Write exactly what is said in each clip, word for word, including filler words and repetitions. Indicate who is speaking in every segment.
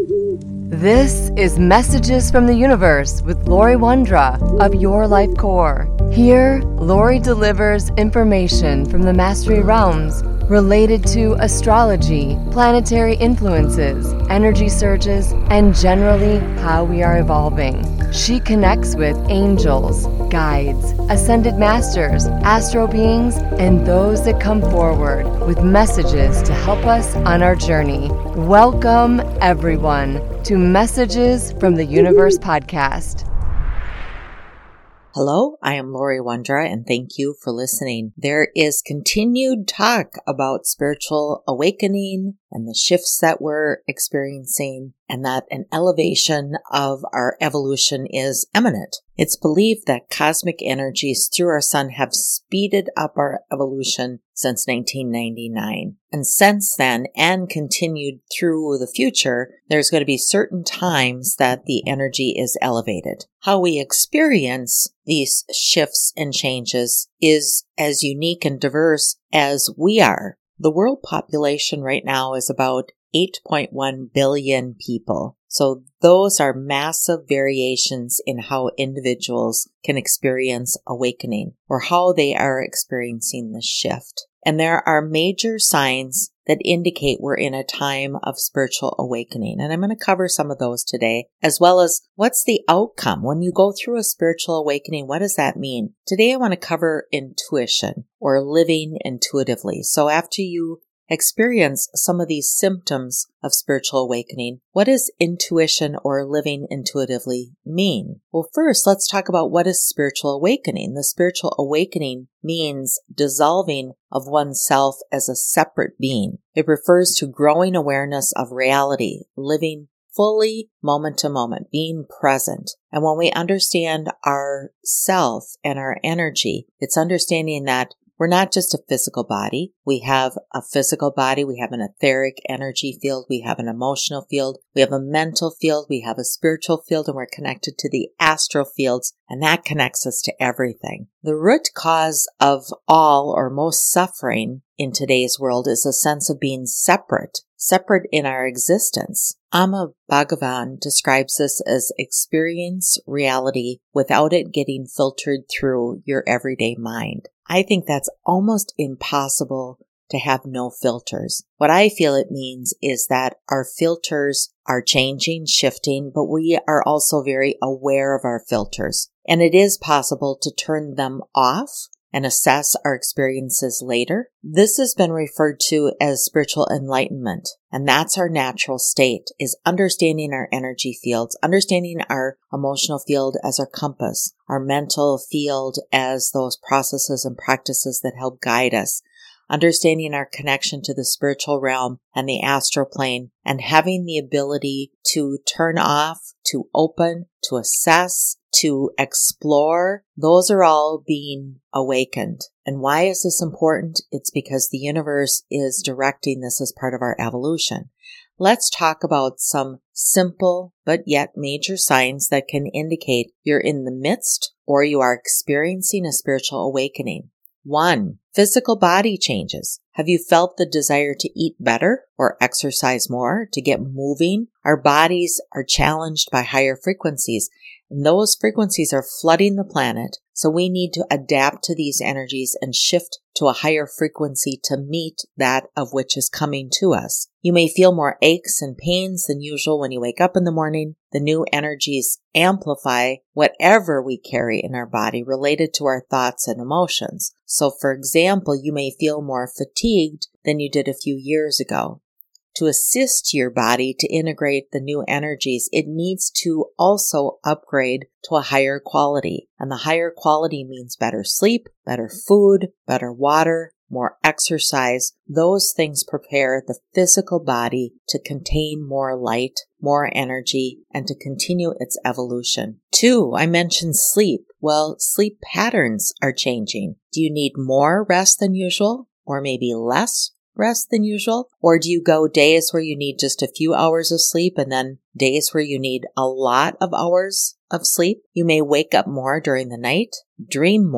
Speaker 1: This is Messages from the Universe with Lori Wondra of Your Life Core. Here, Lori delivers information from the Mastery Realms related to astrology, planetary influences, energy surges, and generally how we are evolving. She connects with angels, guides, ascended masters, astro beings, and those that come forward with messages to help us on our journey. Welcome, everyone, to Messages from the Universe podcast.
Speaker 2: Hello, I am Lori Wondra, and thank you for listening. There is continued talk about spiritual awakening and the shifts that we're experiencing, and that an elevation of our evolution is imminent. It's believed that cosmic energies through our sun have speeded up our evolution since nineteen ninety-nine. And since then, and continued through the future, there's going to be certain times that the energy is elevated. How we experience these shifts and changes is as unique and diverse as we are. The world population right now is about eight point one billion people. So those are massive variations in how individuals can experience awakening or how they are experiencing the shift. And there are major signs that indicate we're in a time of spiritual awakening. And I'm going to cover some of those today, as well as what's the outcome. When you go through a spiritual awakening, what does that mean? Today I want to cover intuition or living intuitively. So after you experience some of these symptoms of spiritual awakening, what does intuition or living intuitively mean? Well, first, let's talk about what is spiritual awakening. The spiritual awakening means dissolving of oneself as a separate being. It refers to growing awareness of reality, living fully moment to moment, being present. And when we understand our self and our energy, it's understanding that we're not just a physical body. We have a physical body. We have an etheric energy field. We have an emotional field. We have a mental field. We have a spiritual field, and we're connected to the astral fields, and that connects us to everything. The root cause of all or most suffering in today's world is a sense of being separate, separate in our existence. Amma Bhagavan describes this as experience reality without it getting filtered through your everyday mind. I think that's almost impossible to have no filters. What I feel it means is that our filters are changing, shifting, but we are also very aware of our filters. And it is possible to turn them off and assess our experiences later. This has been referred to as spiritual enlightenment. And that's our natural state, is understanding our energy fields, understanding our emotional field as our compass, our mental field as those processes and practices that help guide us, understanding our connection to the spiritual realm and the astral plane, and having the ability to turn off, to open, to assess, to explore. Those are all being awakened. And why is this important? It's because the universe is directing this as part of our evolution. Let's talk about some simple but yet major signs that can indicate you're in the midst or you are experiencing a spiritual awakening. One, physical body changes. Have you felt the desire to eat better or exercise more, to get moving? Our bodies are challenged by higher frequencies, and those frequencies are flooding the planet, so we need to adapt to these energies and shift to a higher frequency to meet that of which is coming to us. You may feel more aches and pains than usual when you wake up in the morning. The new energies amplify whatever we carry in our body related to our thoughts and emotions. So, for example, you may feel more fatigued than you did a few years ago. To assist your body to integrate the new energies, it needs to also upgrade to a higher quality. And the higher quality means better sleep, better food, better water, more exercise. Those things prepare the physical body to contain more light, more energy, and to continue its evolution. Two, I mentioned sleep. Well, sleep patterns are changing. Do you need more rest than usual, or maybe less rest than usual? Or do you go days where you need just a few hours of sleep and then days where you need a lot of hours of sleep? You may wake up more during the night, dream more,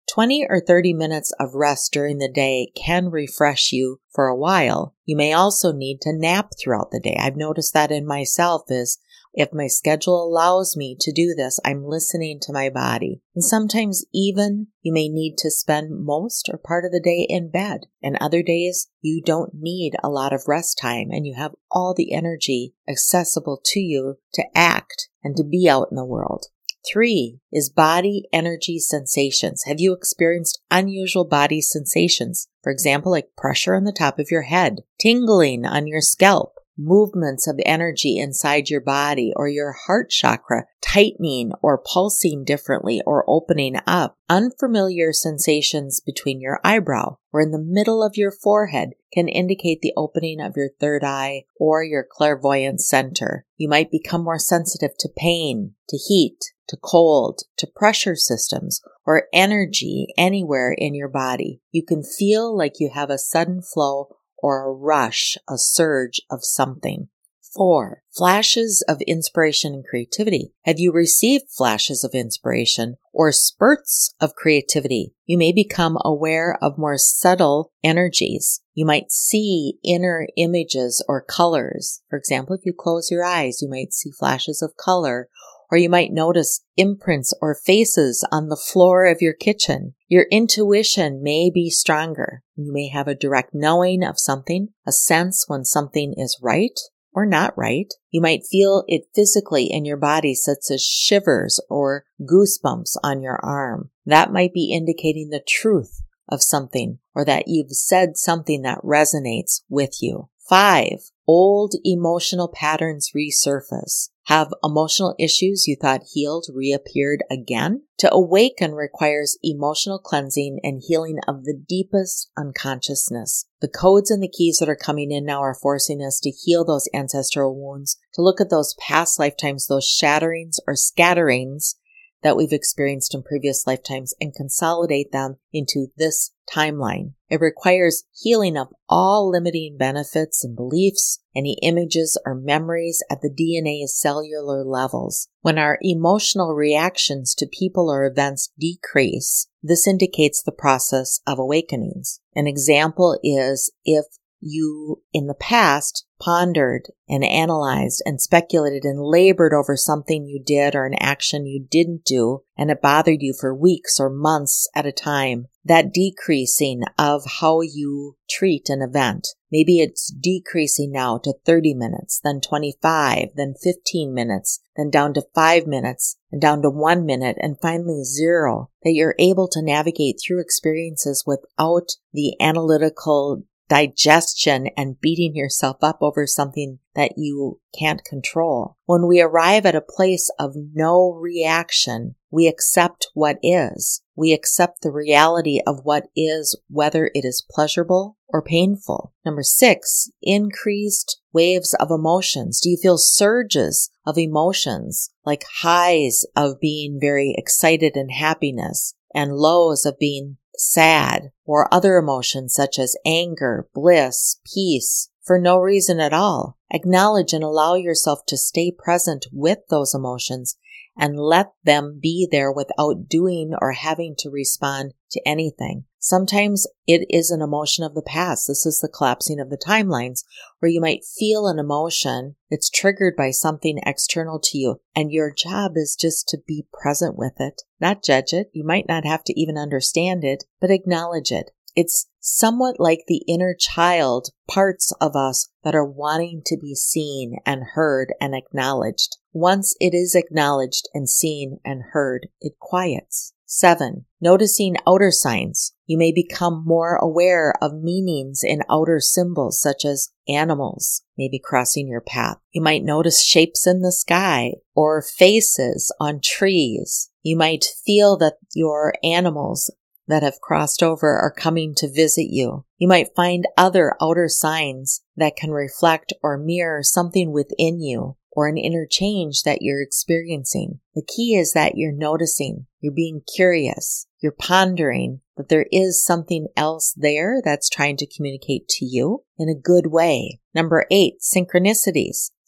Speaker 2: twenty or thirty minutes of rest during the day can refresh you for a while. You may also need to nap throughout the day. I've noticed that in myself is if my schedule allows me to do this, I'm listening to my body. And sometimes even you may need to spend most or part of the day in bed. And other days you don't need a lot of rest time and you have all the energy accessible to you to act and to be out in the world. Three is body energy sensations. Have you experienced unusual body sensations? For example, like pressure on the top of your head, tingling on your scalp, movements of energy inside your body, or your heart chakra tightening or pulsing differently or opening up, unfamiliar sensations between your eyebrow or in the middle of your forehead can indicate the opening of your third eye or your clairvoyant center. You might become more sensitive to pain, to heat, to cold, to pressure systems, or energy anywhere in your body. You can feel like you have a sudden flow or a rush, a surge of something. Four, flashes of inspiration and creativity. Have you received flashes of inspiration or spurts of creativity? You may become aware of more subtle energies. You might see inner images or colors. For example, if you close your eyes, you might see flashes of color, or you might notice imprints or faces on the floor of your kitchen. Your intuition may be stronger. You may have a direct knowing of something, a sense when something is right or not right. You might feel it physically in your body, such as shivers or goosebumps on your arm. That might be indicating the truth of something or that you've said something that resonates with you. Five, old emotional patterns resurface. Have emotional issues you thought healed reappeared again? To awaken requires emotional cleansing and healing of the deepest unconsciousness. The codes and the keys that are coming in now are forcing us to heal those ancestral wounds, to look at those past lifetimes, those shatterings or scatterings that we've experienced in previous lifetimes and consolidate them into this timeline. It requires healing of all limiting benefits and beliefs, any images or memories at the D N A cellular levels. When our emotional reactions to people or events decrease, this indicates the process of awakenings. An example is if you, in the past, pondered and analyzed and speculated and labored over something you did or an action you didn't do, and it bothered you for weeks or months at a time, that decreasing of how you treat an event. Maybe it's decreasing now to thirty minutes, then twenty-five, then fifteen minutes, then down to five minutes, and down to one minute, and finally zero, that you're able to navigate through experiences without the analytical digestion and beating yourself up over something that you can't control. When we arrive at a place of no reaction, we accept what is. We accept the reality of what is, whether it is pleasurable or painful. Number six, increased waves of emotions. Do you feel surges of emotions, like highs of being very excited and happiness, and lows of being sad, or other emotions such as anger, bliss, peace, for no reason at all? Acknowledge and allow yourself to stay present with those emotions and let them be there without doing or having to respond to anything. Sometimes it is an emotion of the past. This is the collapsing of the timelines, where you might feel an emotion that's triggered by something external to you, and your job is just to be present with it, not judge it. You might not have to even understand it, but acknowledge it. It's somewhat like the inner child parts of us that are wanting to be seen and heard and acknowledged. Once it is acknowledged and seen and heard, it quiets. Seven, noticing outer signs. You may become more aware of meanings in outer symbols such as animals maybe crossing your path. You might notice shapes in the sky or faces on trees. You might feel that your animals that have crossed over are coming to visit you. You might find other outer signs that can reflect or mirror something within you or an inner change that you're experiencing. The key is that you're noticing, you're being curious, you're pondering that there is something else there that's trying to communicate to you in a good way. Number eight, synchronicities.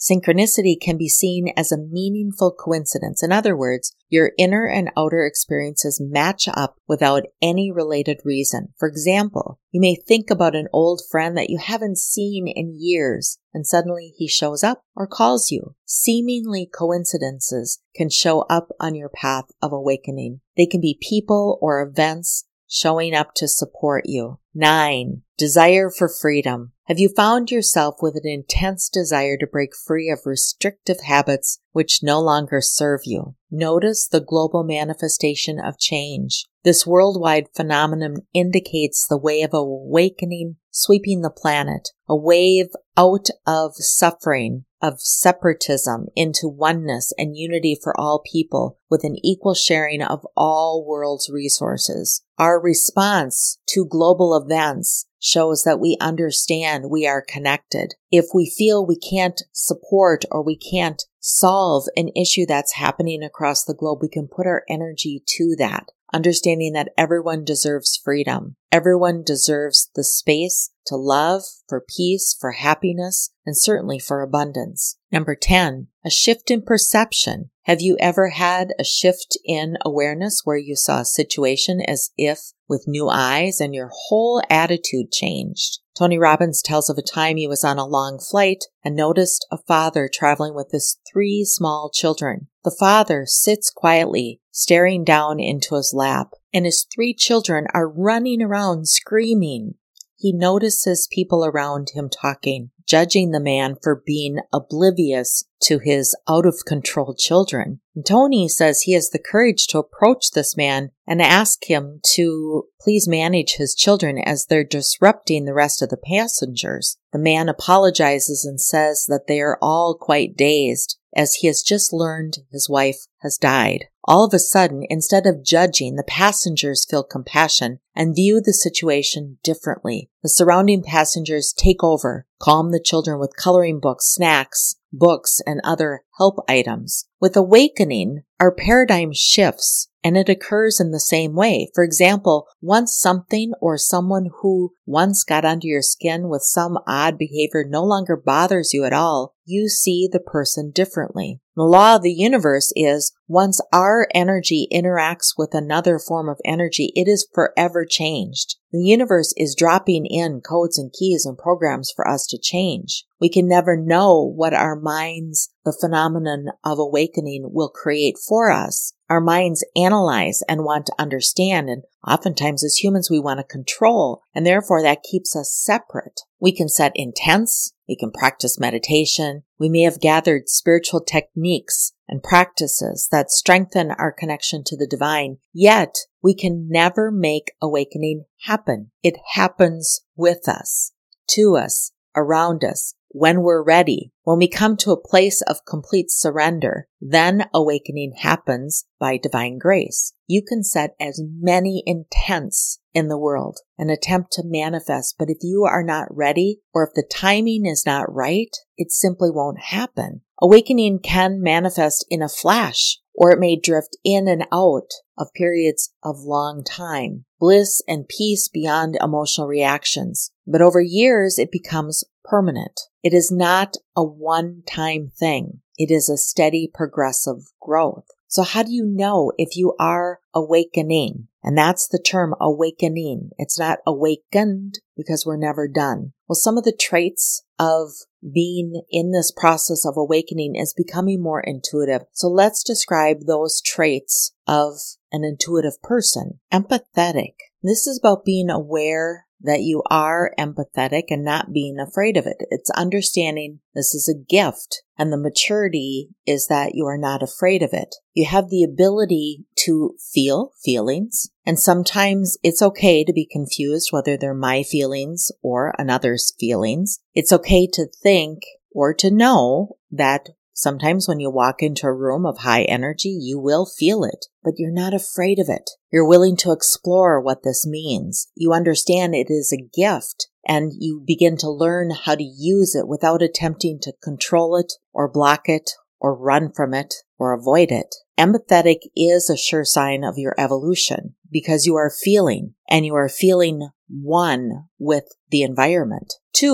Speaker 2: Synchronicity can be seen as a meaningful coincidence. In other words, your inner and outer experiences match up without any related reason. For example, you may think about an old friend that you haven't seen in years, and suddenly he shows up or calls you. Seemingly coincidences can show up on your path of awakening. They can be people or events showing up to support you. Nine, desire for freedom. Have you found yourself with an intense desire to break free of restrictive habits which no longer serve you? Notice the global manifestation of change. This worldwide phenomenon indicates the wave of awakening sweeping the planet, a wave out of suffering, of separatism into oneness and unity for all people with an equal sharing of all world's resources. Our response to global events shows that we understand we are connected. If we feel we can't support or we can't solve an issue that's happening across the globe, we can put our energy to that, understanding that everyone deserves freedom. Everyone deserves the space to love, for peace, for happiness, and certainly for abundance. Number ten, a shift in perception. Have you ever had a shift in awareness where you saw a situation as if with new eyes and your whole attitude changed? Tony Robbins tells of a time he was on a long flight and noticed a father traveling with his three small children. The father sits quietly, staring down into his lap, and his three children are running around screaming. He notices people around him talking, judging the man for being oblivious to his out-of-control children. And Tony says he has the courage to approach this man and ask him to please manage his children as they're disrupting the rest of the passengers. The man apologizes and says that they are all quite dazed, as he has just learned his wife has died. All of a sudden, instead of judging, the passengers feel compassion and view the situation differently. The surrounding passengers take over, calm the children with coloring books, snacks, books, and other help items. With awakening, our paradigm shifts, and it occurs in the same way. For example, once something or someone who once got under your skin with some odd behavior no longer bothers you at all, you see the person differently. The law of the universe is once our energy interacts with another form of energy, it is forever changed. The universe is dropping in codes and keys and programs for us to change. We can never know what our minds, the phenomenon of awakening, will create for us. Our minds analyze and want to understand, and oftentimes as humans we want to control, and therefore that keeps us separate. We can set intents, we can practice meditation, we may have gathered spiritual techniques and practices that strengthen our connection to the divine, yet we can never make awakening happen. It happens with us, to us, around us, when we're ready. When we come to a place of complete surrender, then awakening happens by divine grace. You can set as many intents in the world and attempt to manifest, but if you are not ready, or if the timing is not right, it simply won't happen. Awakening can manifest in a flash, or it may drift in and out of periods of long time. Bliss and peace beyond emotional reactions. But over years, it becomes permanent. It is not a one-time thing. It is a steady, progressive growth. So how do you know if you are awakening? And that's the term, awakening. It's not awakened because we're never done. Well, some of the traits of being in this process of awakening is becoming more intuitive. So let's describe those traits of an intuitive person. Empathetic. This is about being aware that you are empathetic and not being afraid of it. It's understanding this is a gift, and the maturity is that you are not afraid of it. You have the ability to feel feelings, and sometimes it's okay to be confused whether they're my feelings or another's feelings. It's okay to think or to know that sometimes when you walk into a room of high energy, you will feel it, but you're not afraid of it. You're willing to explore what this means. You understand it is a gift, and you begin to learn how to use it without attempting to control it or block it or run from it or avoid it. Empathetic is a sure sign of your evolution because you are feeling, and you are feeling one with the environment. Two,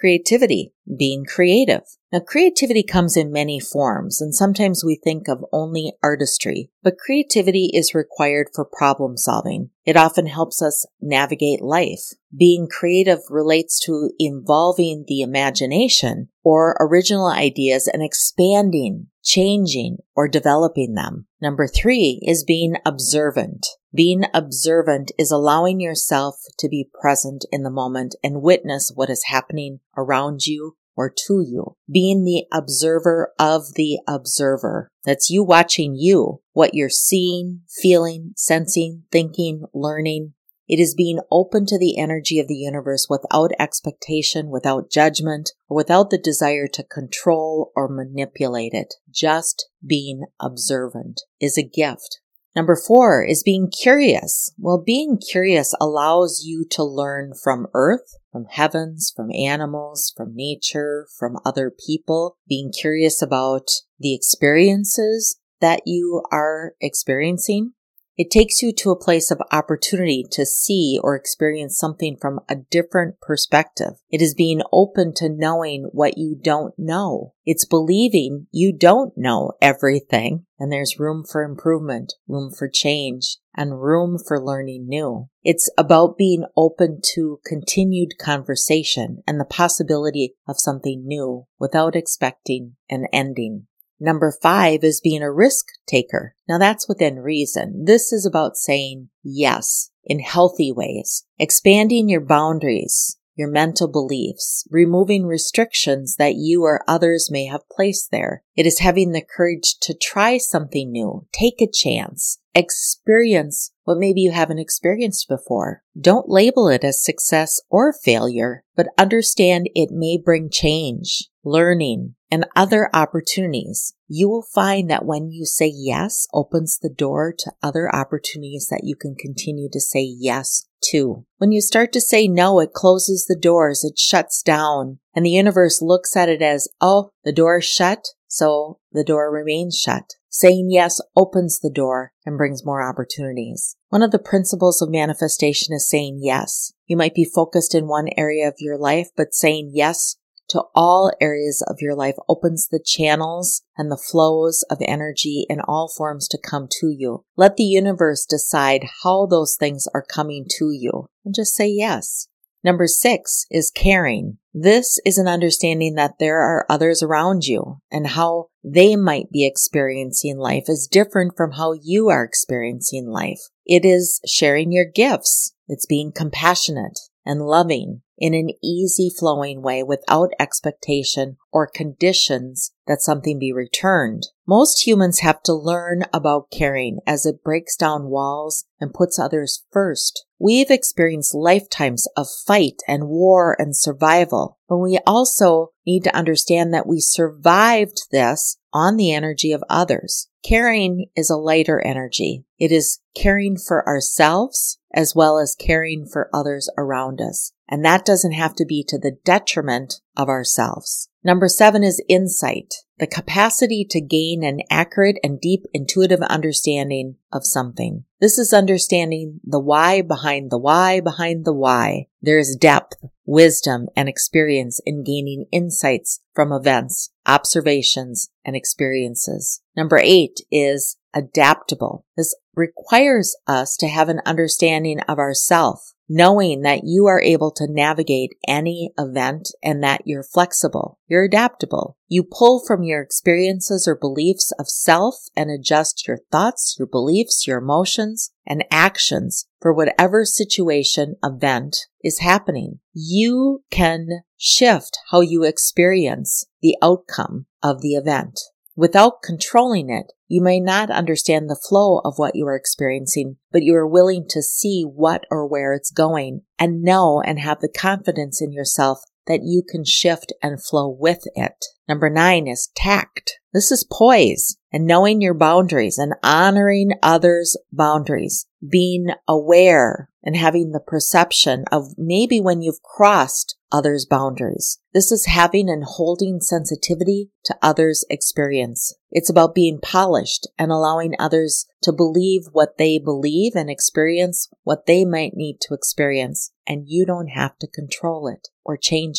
Speaker 2: creativity, being creative. Now, creativity comes in many forms, and sometimes we think of only artistry, but creativity is required for problem solving. It often helps us navigate life. Being creative relates to involving the imagination or original ideas and expanding, changing, or developing them. Number three is being observant. Being observant is allowing yourself to be present in the moment and witness what is happening around you or to you. Being the observer of the observer. That's you watching you, what you're seeing, feeling, sensing, thinking, learning. It is being open to the energy of the universe without expectation, without judgment, or without the desire to control or manipulate it. Just being observant is a gift. Number four is being curious. Well, being curious allows you to learn from Earth, from heavens, from animals, from nature, from other people. Being curious about the experiences that you are experiencing. It takes you to a place of opportunity to see or experience something from a different perspective. It is being open to knowing what you don't know. It's believing you don't know everything, and there's room for improvement, room for change, and room for learning new. It's about being open to continued conversation and the possibility of something new without expecting an ending. Number five is being a risk taker. Now that's within reason. This is about saying yes in healthy ways, expanding your boundaries, your mental beliefs, removing restrictions that you or others may have placed there. It is having the courage to try something new, take a chance, experience what maybe you haven't experienced before. Don't label it as success or failure, but understand it may bring change, learning, and other opportunities. You will find that when you say yes, opens the door to other opportunities that you can continue to say yes to. When you start to say no, it closes the doors, it shuts down, and the universe looks at it as, oh, the door is shut, so the door remains shut. Saying yes opens the door and brings more opportunities. One of the principles of manifestation is saying yes. You might be focused in one area of your life, but saying yes to all areas of your life opens the channels and the flows of energy in all forms to come to you. Let the universe decide how those things are coming to you, and just say yes. Number six is caring. This is an understanding that there are others around you, and how they might be experiencing life is different from how you are experiencing life. It is sharing your gifts. It's being compassionate and loving in an easy flowing way without expectation or conditions that something be returned. Most humans have to learn about caring as it breaks down walls and puts others first. We've experienced lifetimes of fight and war and survival, but we also need to understand that we survived this on the energy of others. Caring is a lighter energy. It is caring for ourselves as well as caring for others around us. And that doesn't have to be to the detriment of ourselves. Number seven is insight, the capacity to gain an accurate and deep intuitive understanding of something. This is understanding the why behind the why behind the why. There is depth, wisdom, and experience in gaining insights from events, observations, and experiences. Number eight is adaptable. This requires us to have an understanding of ourself, knowing that you are able to navigate any event and that you're flexible. You're adaptable. You pull from your experiences or beliefs of self and adjust your thoughts, your beliefs, your emotions, and actions for whatever situation, event is happening. You can shift how you experience the outcome of the event. Without controlling it, you may not understand the flow of what you are experiencing, but you are willing to see what or where it's going and know and have the confidence in yourself that you can shift and flow with it. Number nine is tact. This is poise and knowing your boundaries and honoring others' boundaries, being aware and having the perception of maybe when you've crossed others' boundaries. This is having and holding sensitivity to others' experience. It's about being polished and allowing others to believe what they believe and experience what they might need to experience. And you don't have to control it or change it or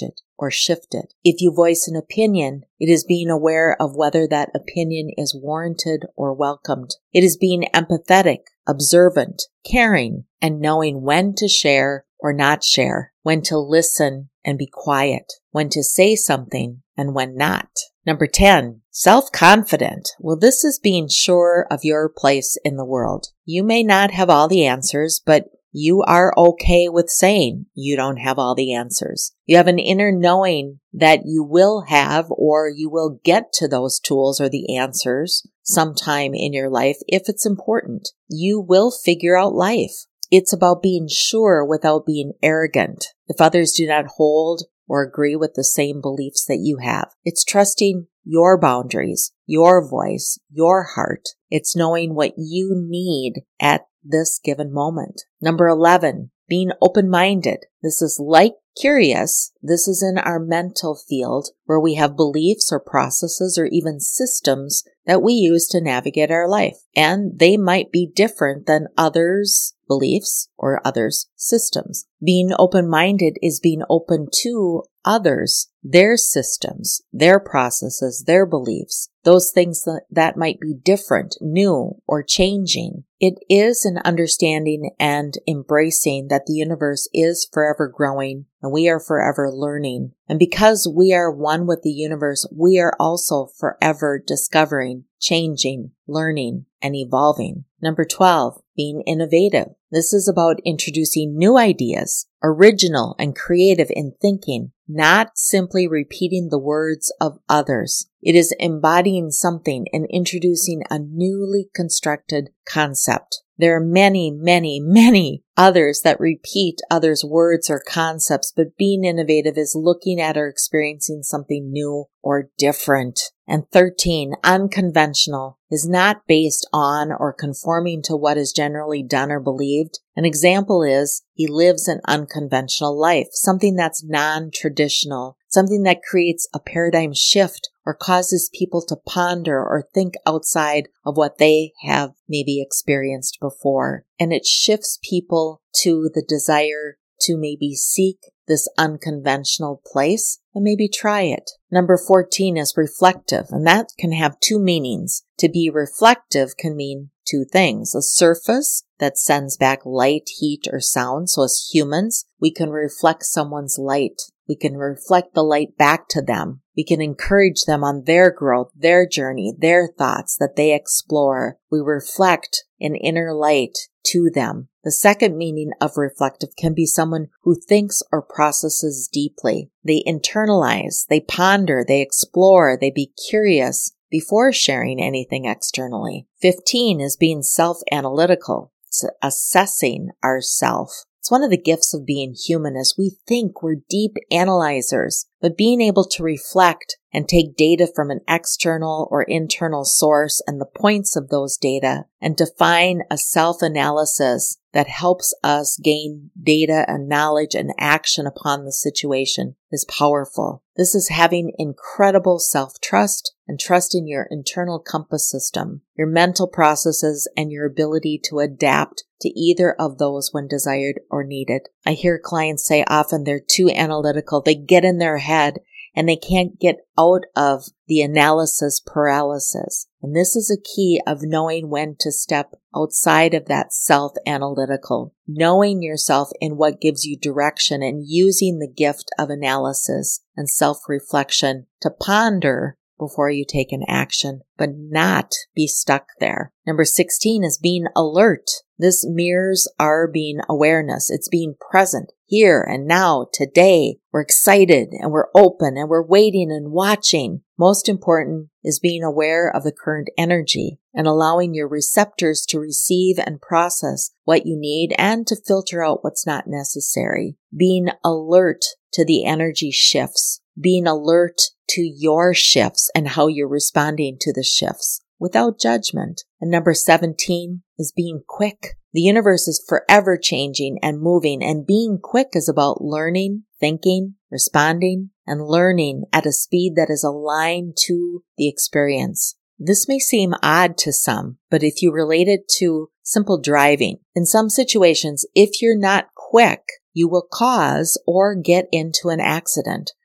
Speaker 2: or shifted. If you voice an opinion, it is being aware of whether that opinion is warranted or welcomed. It is being empathetic, observant, caring, and knowing when to share or not share, when to listen and be quiet, when to say something and when not. Number ten, self-confident. Well, this is being sure of your place in the world. You may not have all the answers, but you are okay with saying you don't have all the answers. You have an inner knowing that you will have or you will get to those tools or the answers sometime in your life if it's important. You will figure out life. It's about being sure without being arrogant. If others do not hold or agree with the same beliefs that you have, it's trusting your boundaries, your voice, your heart. It's knowing what you need at this given moment. Number eleven, being open-minded. This is like curious. This is in our mental field where we have beliefs or processes or even systems that we use to navigate our life. And they might be different than others' beliefs or others' systems. Being open-minded is being open to others, their systems, their processes, their beliefs, those things that, that might be different, new, or changing. It is an understanding and embracing that the universe is forever growing and we are forever learning. And because we are one with the universe, we are also forever discovering, changing, learning, and evolving. Number twelve, being innovative. This is about introducing new ideas, original and creative in thinking, not simply repeating the words of others. It is embodying something and introducing a newly constructed concept. There are many, many, many others that repeat others' words or concepts, but being innovative is looking at or experiencing something new or different. And thirteen, unconventional is not based on or conforming to what is generally done or believed. An example is he lives an unconventional life, something that's non-traditional, something that creates a paradigm shift or causes people to ponder or think outside of what they have maybe experienced before. And it shifts people to the desire to maybe seek this unconventional place and maybe try it. Number fourteen is reflective, and that can have two meanings. To be reflective can mean two things. A surface that sends back light, heat, or sound. So as humans, we can reflect someone's light. We can reflect the light back to them. We can encourage them on their growth, their journey, their thoughts that they explore. We reflect an inner light to them. The second meaning of reflective can be someone who thinks or processes deeply. They internalize, they ponder, they explore, they be curious before sharing anything externally. fifteen is being self-analytical. It's assessing ourself. It's one of the gifts of being human as we think we're deep analyzers, but being able to reflect and take data from an external or internal source and the points of those data and define a self-analysis that helps us gain data and knowledge and action upon the situation is powerful. This is having incredible self-trust and trust in your internal compass system, your mental processes, and your ability to adapt to either of those when desired or needed. I hear clients say often they're too analytical. They get in their head and they can't get out of the analysis paralysis. And this is a key of knowing when to step outside of that self-analytical, knowing yourself in what gives you direction and using the gift of analysis and self-reflection to ponder before you take an action, but not be stuck there. Number sixteen is being alert. This mirrors our being awareness. It's being present here and now, today. We're excited and we're open and we're waiting and watching. Most important is being aware of the current energy and allowing your receptors to receive and process what you need and to filter out what's not necessary. Being alert to the energy shifts. Being alert to your shifts and how you're responding to the shifts without judgment. And number seventeen is being quick. The universe is forever changing and moving, and being quick is about learning, thinking, responding, and learning at a speed that is aligned to the experience. This may seem odd to some, but if you relate it to simple driving, in some situations, if you're not quick, you will cause or get into an accident.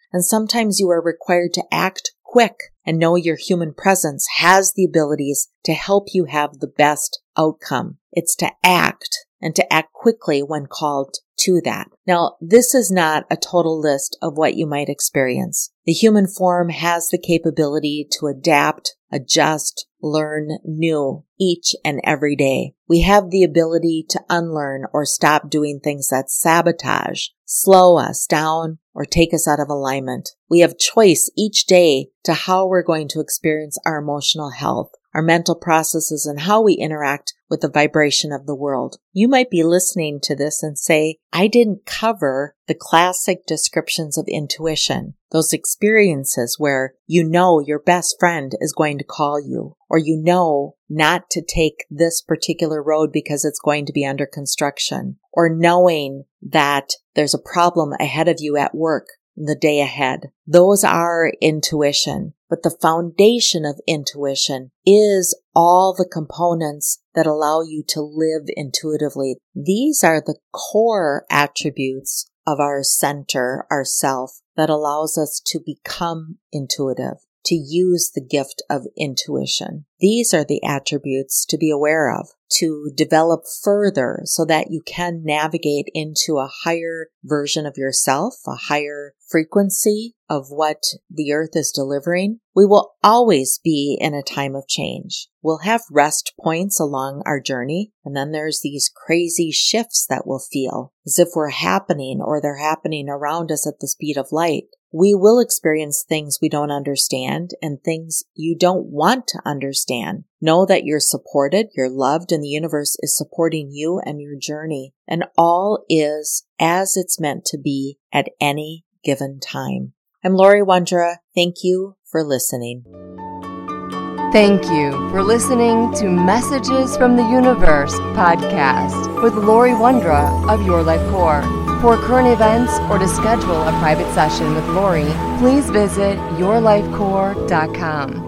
Speaker 2: And sometimes you are required to act quick and know your human presence has the abilities to help you have the best outcome. It's to act and to act quickly when called to that. Now, this is not a total list of what you might experience. The human form has the capability to adapt, adjust, learn new each and every day. We have the ability to unlearn or stop doing things that sabotage, slow us down, or take us out of alignment. We have choice each day to how we're going to experience our emotional health, our mental processes, and how we interact with the vibration of the world. You might be listening to this and say, I didn't cover the classic descriptions of intuition, those experiences where you know your best friend is going to call you, or you know not to take this particular road because it's going to be under construction, or knowing that there's a problem ahead of you at work the day ahead. Those are intuition. But the foundation of intuition is all the components that allow you to live intuitively. These are the core attributes of our center, our self, that allows us to become intuitive, to use the gift of intuition. These are the attributes to be aware of, to develop further so that you can navigate into a higher version of yourself, a higher frequency of what the earth is delivering. We will always be in a time of change. We'll have rest points along our journey, and then there's these crazy shifts that we'll feel as if we're happening or they're happening around us at the speed of light. We will experience things we don't understand and things you don't want to understand. Know that you're supported, you're loved, and the universe is supporting you and your journey. And all is as it's meant to be at any given time. I'm Lori Wondra. Thank you for listening.
Speaker 1: Thank you for listening to Messages from the Universe podcast with Lori Wondra of Your Life Core. For current events or to schedule a private session with Lori, please visit your life core dot com.